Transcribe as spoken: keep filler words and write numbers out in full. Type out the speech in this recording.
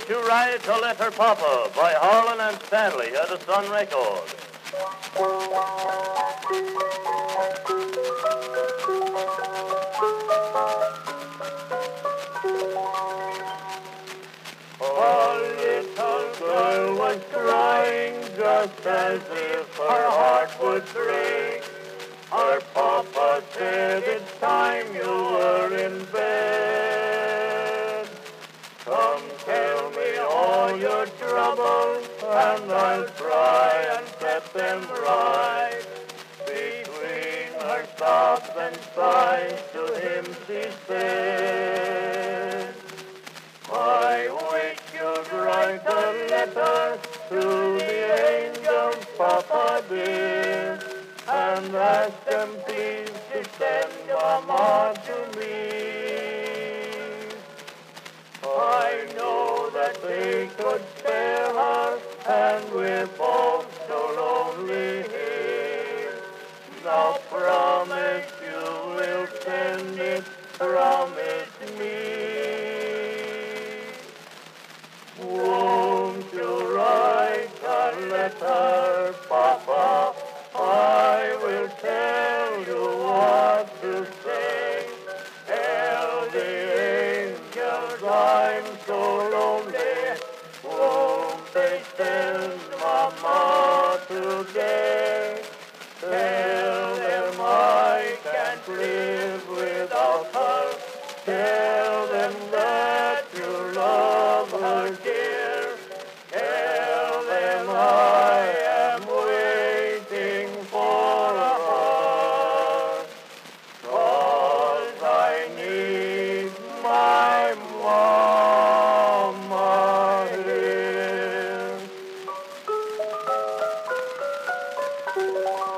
to Ride to Let Her Papa by Harlan and Stanley at the Sun Record. A little girl was crying just as if her heart would break. Her papa said, it's time you were in bed. Come tell me all your troubles, and I'll try and set them right. Between her sobs and sighs to him she said, I wish you'd write a letter to the angels, Papa dear, and ask them please to send Mama to me. I know that they could spare her, and we're both so lonely here. Now promise you will send it, promise me. Won't you write a letter, Papa? I will tell you what to say. Tell the angels I'm so lonely. Won't they send Mama today? Tell them I can't live without her. Tell them that you love her, dear. Tell them I am waiting for her. 'Cause I need my Mama here.